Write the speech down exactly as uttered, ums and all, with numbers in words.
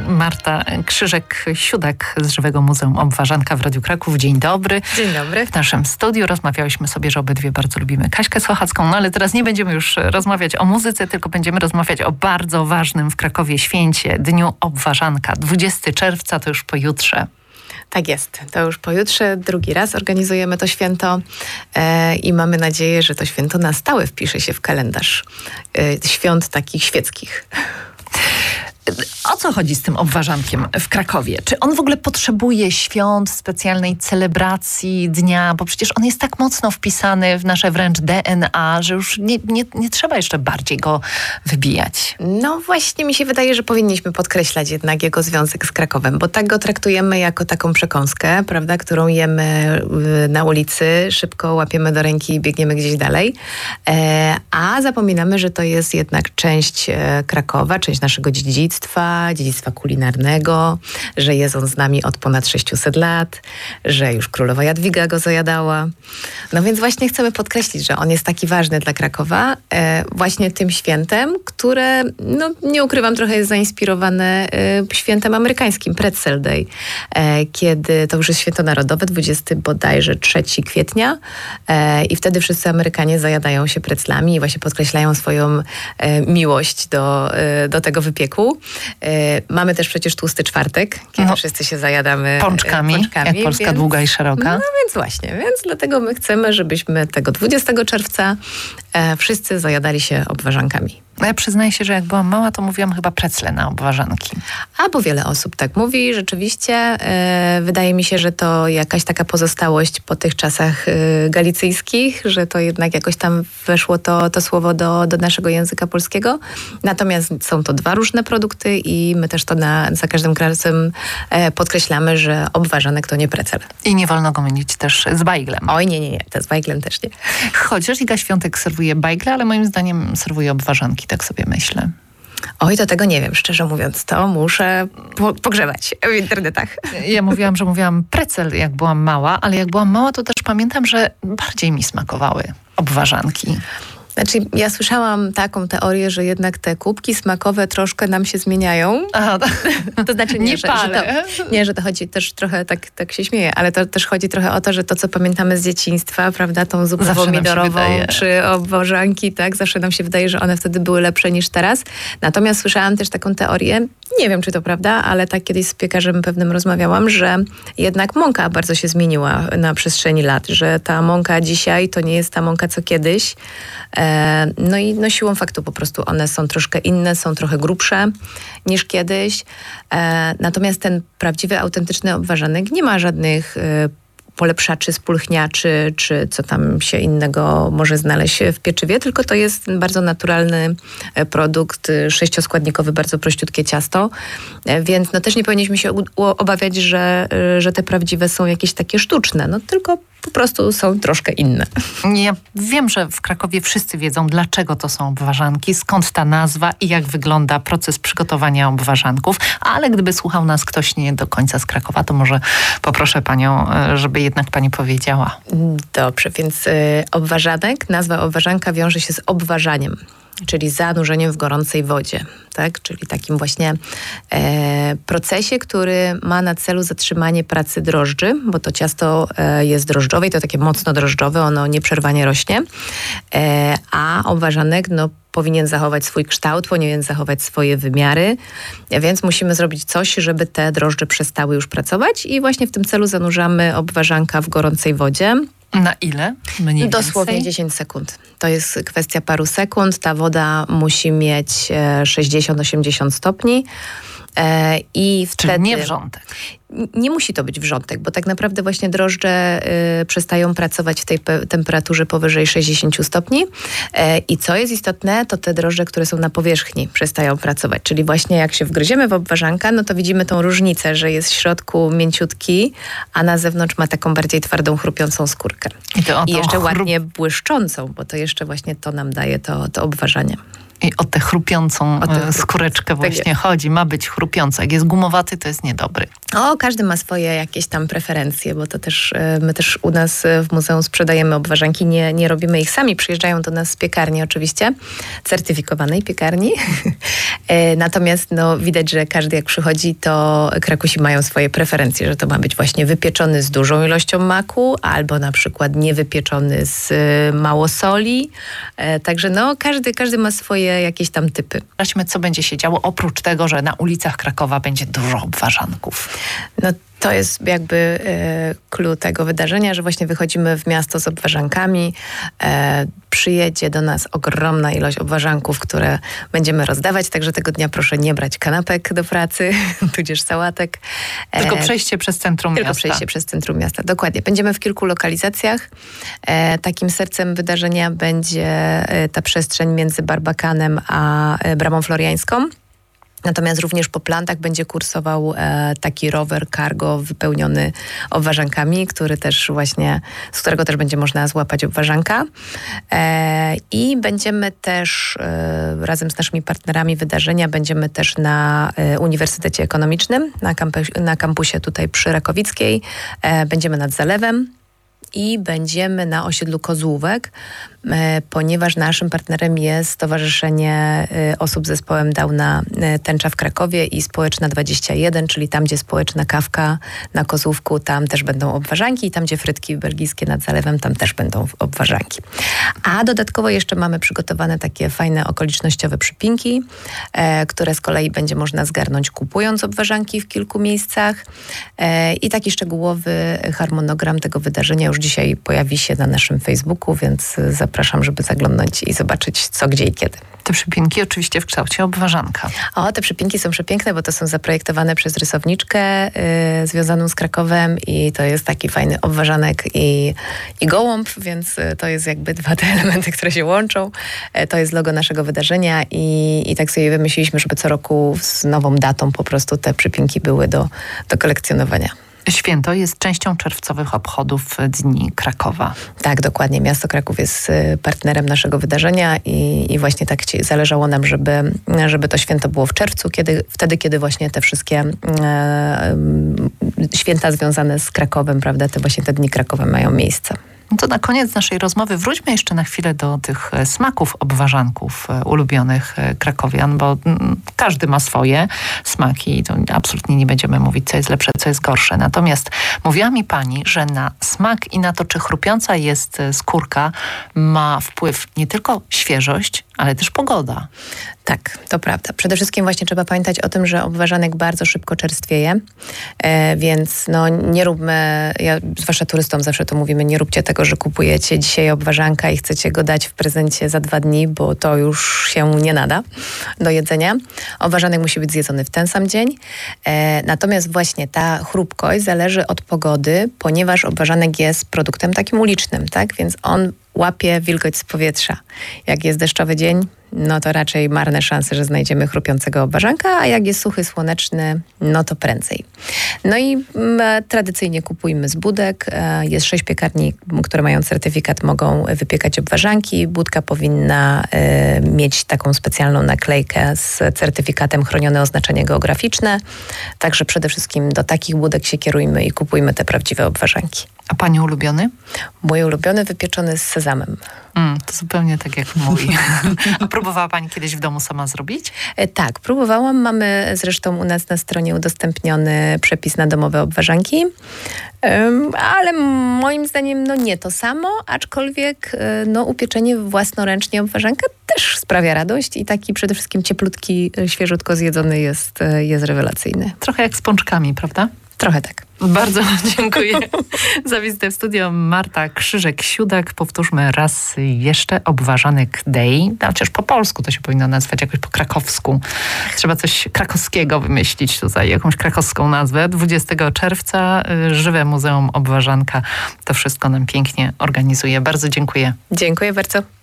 Marta Krzyżek-Siudak z Żywego Muzeum Obwarzanka w Radiu Kraków. Dzień dobry. Dzień dobry. W naszym studiu rozmawiałyśmy sobie, że obydwie bardzo lubimy Kaśkę Sochacką, no ale teraz nie będziemy już rozmawiać o muzyce, tylko będziemy rozmawiać o bardzo ważnym w Krakowie święcie, Dniu Obwarzanka. dwudziestego czerwca to już pojutrze. Tak jest. To już pojutrze drugi raz organizujemy to święto e, i mamy nadzieję, że to święto na stałe wpisze się w kalendarz e, świąt takich świeckich. O co chodzi z tym obwarzankiem w Krakowie? Czy on w ogóle potrzebuje świąt, specjalnej celebracji dnia? Bo przecież on jest tak mocno wpisany w nasze wręcz D N A, że już nie, nie, nie trzeba jeszcze bardziej go wybijać. No właśnie mi się wydaje, że powinniśmy podkreślać jednak jego związek z Krakowem, bo tak go traktujemy jako taką przekąskę, prawda, którą jemy na ulicy, szybko łapiemy do ręki i biegniemy gdzieś dalej. E, a zapominamy, że to jest jednak część e, Krakowa, część naszego dziedzictwa, dziedzictwa kulinarnego, że jest on z nami od ponad sześciuset lat, że już królowa Jadwiga go zajadała. No więc właśnie chcemy podkreślić, że on jest taki ważny dla Krakowa e, właśnie tym świętem, które, no nie ukrywam, trochę jest zainspirowane e, świętem amerykańskim, Pretzel Day, e, kiedy to już jest święto narodowe, dwudziestego bodajże trzeciego kwietnia e, i wtedy wszyscy Amerykanie zajadają się preclami i właśnie podkreślają swoją e, miłość do, e, do tego wypieku. E, mamy też przecież tłusty czwartek, kiedy no, wszyscy się zajadamy pączkami, pączkami jak Polska więc, długa i szeroka. No więc właśnie, więc dlatego my chcemy, żebyśmy tego dwudziestego czerwca e, wszyscy zajadali się obwarzankami. Ja przyznaję się, że jak byłam mała, to mówiłam chyba precle na obwarzanki. A, bo wiele osób tak mówi. Rzeczywiście e, wydaje mi się, że to jakaś taka pozostałość po tych czasach e, galicyjskich, że to jednak jakoś tam weszło to, to słowo do, do naszego języka polskiego. Natomiast są to dwa różne produkty i my też to na, za każdym razem e, podkreślamy, że obwarzanek to nie precel. I nie wolno go mylić też z bajglem. Oj, nie, nie, nie. To z bajglem też nie. Chociaż Iga Świątek serwuje bajgle, ale moim zdaniem serwuje obwarzanki. Tak sobie myślę. Oj, to tego nie wiem, szczerze mówiąc. To muszę po- pogrzebać w internetach. Ja mówiłam, że mówiłam precel, jak byłam mała, ale jak byłam mała, to też pamiętam, że bardziej mi smakowały obwarzanki. Znaczy, ja słyszałam taką teorię, że jednak te kubki smakowe troszkę nam się zmieniają. Aha, to znaczy nie, nie, że, że to, nie, że to chodzi też trochę, tak, tak się śmieję, ale to też chodzi trochę o to, że to, co pamiętamy z dzieciństwa, prawda, tą zupę pomidorową czy obwarzanki, tak, zawsze nam się wydaje, że one wtedy były lepsze niż teraz. Natomiast słyszałam też taką teorię, nie wiem, czy to prawda, ale tak kiedyś z piekarzem pewnym rozmawiałam, że jednak mąka bardzo się zmieniła na przestrzeni lat, że ta mąka dzisiaj to nie jest ta mąka, co kiedyś. No i no siłą faktu po prostu one są troszkę inne, są trochę grubsze niż kiedyś. Natomiast ten prawdziwy, autentyczny obwarzanek nie ma żadnych polepszaczy, spulchniaczy, czy co tam się innego może znaleźć w pieczywie, tylko to jest bardzo naturalny produkt, sześcioskładnikowy, bardzo prościutkie ciasto, więc no też nie powinniśmy się obawiać, że, że te prawdziwe są jakieś takie sztuczne, no tylko po prostu są troszkę inne. Ja wiem, że w Krakowie wszyscy wiedzą, dlaczego to są obwarzanki, skąd ta nazwa i jak wygląda proces przygotowania obwarzanków, ale gdyby słuchał nas ktoś nie do końca z Krakowa, to może poproszę panią, żeby jednak pani powiedziała. Dobrze, więc y, obwarzanek, nazwa obwarzanka wiąże się z obwarzaniem, czyli zanurzeniem w gorącej wodzie, tak? Czyli takim właśnie e, procesie, który ma na celu zatrzymanie pracy drożdży, bo to ciasto e, jest drożdżowe i to takie mocno drożdżowe, ono nieprzerwanie rośnie, e, a obwarzanek no, powinien zachować swój kształt, powinien zachować swoje wymiary, więc musimy zrobić coś, żeby te drożdże przestały już pracować i właśnie w tym celu zanurzamy obwarzanka w gorącej wodzie. Na ile? Mniej Dosłownie więcej? dziesięć sekund. To jest kwestia paru sekund. Ta woda musi mieć sześćdziesiąt do osiemdziesięciu stopni. E, i wtedy... Czyli nie wrzątek. Nie musi to być wrzątek, bo tak naprawdę właśnie drożdże y, przestają pracować w tej pe- temperaturze powyżej sześćdziesięciu stopni. E, I co jest istotne, to te drożdże, które są na powierzchni, przestają pracować. Czyli właśnie jak się wgryziemy w obwarzanka, no to widzimy tą różnicę, że jest w środku mięciutki, a na zewnątrz ma taką bardziej twardą, chrupiącą skórkę. I, to, I jeszcze chrup... ładnie błyszczącą, bo to jeszcze właśnie to nam daje to, to obwarzanie. I o tę chrupiącą o tę skóreczkę właśnie chodzi. Ma być chrupiąca. Jak jest gumowaty, to jest niedobry. O, każdy ma swoje jakieś tam preferencje, bo to też, my też u nas w muzeum sprzedajemy obwarzanki, nie, nie robimy ich sami, przyjeżdżają do nas z piekarni oczywiście, certyfikowanej piekarni. Natomiast no, widać, że każdy jak przychodzi, to Krakusi mają swoje preferencje, że to ma być właśnie wypieczony z dużą ilością maku, albo na przykład niewypieczony z mało soli. Także no, każdy, każdy ma swoje jakieś tam typy. Zobaczmy, co będzie się działo, oprócz tego, że na ulicach Krakowa będzie dużo obwarzanków. No to jest jakby e, clue tego wydarzenia, że właśnie wychodzimy w miasto z obwarzankami. E, przyjedzie do nas ogromna ilość obwarzanków, które będziemy rozdawać, także tego dnia proszę nie brać kanapek do pracy, tudzież sałatek. E, tylko przejście przez centrum tylko miasta. Tylko przejście przez centrum miasta, dokładnie. Będziemy w kilku lokalizacjach. E, takim sercem wydarzenia będzie e, ta przestrzeń między Barbakanem a e, Bramą Floriańską. Natomiast również po plantach będzie kursował e, taki rower cargo wypełniony obwarzankami, który też właśnie, z którego też będzie można złapać obwarzanka. E, I będziemy też e, razem z naszymi partnerami wydarzenia, będziemy też na e, Uniwersytecie Ekonomicznym, na, kampus, na kampusie tutaj przy Rakowickiej. E, będziemy nad Zalewem. I będziemy na osiedlu Kozłówek, e, ponieważ naszym partnerem jest Stowarzyszenie e, Osób z Zespołem Downa e, Tęcza w Krakowie i Społeczna dwadzieścia jeden, czyli tam, gdzie Społeczna Kawka na Kozłówku, tam też będą obwarzanki i tam, gdzie Frytki belgijskie nad Zalewem, tam też będą obwarzanki. A dodatkowo jeszcze mamy przygotowane takie fajne okolicznościowe przypinki, e, które z kolei będzie można zgarnąć kupując obwarzanki w kilku miejscach e, i taki szczegółowy harmonogram tego wydarzenia już dzisiaj pojawi się na naszym Facebooku, więc zapraszam, żeby zaglądnąć i zobaczyć co, gdzie i kiedy. Te przypinki oczywiście w kształcie obwarzanka. O, te przypinki są przepiękne, bo to są zaprojektowane przez rysowniczkę yy, związaną z Krakowem i to jest taki fajny obwarzanek i, i gołąb, więc to jest jakby dwa te elementy, które się łączą. Yy, to jest logo naszego wydarzenia i, i tak sobie wymyśliliśmy, żeby co roku z nową datą po prostu te przypinki były do, do kolekcjonowania. Święto jest częścią czerwcowych obchodów Dni Krakowa. Tak, dokładnie. Miasto Kraków jest partnerem naszego wydarzenia i, i właśnie tak zależało nam, żeby, żeby to święto było w czerwcu, kiedy, wtedy, kiedy właśnie te wszystkie e, święta związane z Krakowem, prawda, te właśnie te Dni Krakowa mają miejsce. No to na koniec naszej rozmowy wróćmy jeszcze na chwilę do tych smaków obwarzanków ulubionych krakowian, bo każdy ma swoje smaki i to absolutnie nie będziemy mówić, co jest lepsze, co jest gorsze. Natomiast mówiła mi pani, że na smak i na to, czy chrupiąca jest skórka, ma wpływ nie tylko świeżość, ale też pogoda. Tak, to prawda. Przede wszystkim właśnie trzeba pamiętać o tym, że obwarzanek bardzo szybko czerstwieje, e, więc no nie róbmy, ja zwłaszcza turystom zawsze to mówimy, nie róbcie tego, że kupujecie dzisiaj obwarzanka i chcecie go dać w prezencie za dwa dni, bo to już się nie nada do jedzenia. Obwarzanek musi być zjedzony w ten sam dzień. E, natomiast właśnie ta chrupkość zależy od pogody, ponieważ obwarzanek jest produktem takim ulicznym, tak? Więc on łapie wilgoć z powietrza. Jak jest deszczowy dzień, no to raczej marne szanse, że znajdziemy chrupiącego obwarzanka, a jak jest suchy, słoneczny, no to prędzej. No i m, tradycyjnie kupujmy z budek. E, jest sześć piekarni, które mają certyfikat, mogą wypiekać obwarzanki. Budka powinna e, mieć taką specjalną naklejkę z certyfikatem chronione oznaczenie geograficzne. Także przede wszystkim do takich budek się kierujmy i kupujmy te prawdziwe obwarzanki. A pani ulubiony? Mój ulubiony wypieczony z sezamem. Mm, to zupełnie tak jak mój. A próbowała pani kiedyś w domu sama zrobić? E, tak, próbowałam. Mamy zresztą u nas na stronie udostępniony przepis na domowe obwarzanki. Um, ale moim zdaniem no nie to samo, aczkolwiek no, upieczenie własnoręcznie obwarzanka też sprawia radość i taki przede wszystkim cieplutki, świeżutko zjedzony jest, jest rewelacyjny. Trochę jak z pączkami, prawda? Trochę tak. Bardzo dziękuję za wizytę w studio. Marta Krzyżek-Siudak. Powtórzmy raz jeszcze Obwarzanek Day. Chociaż po polsku to się powinno nazwać jakoś po krakowsku. Trzeba coś krakowskiego wymyślić tutaj, jakąś krakowską nazwę. dwudziestego czerwca Żywe Muzeum Obwarzanka to wszystko nam pięknie organizuje. Bardzo dziękuję. Dziękuję bardzo.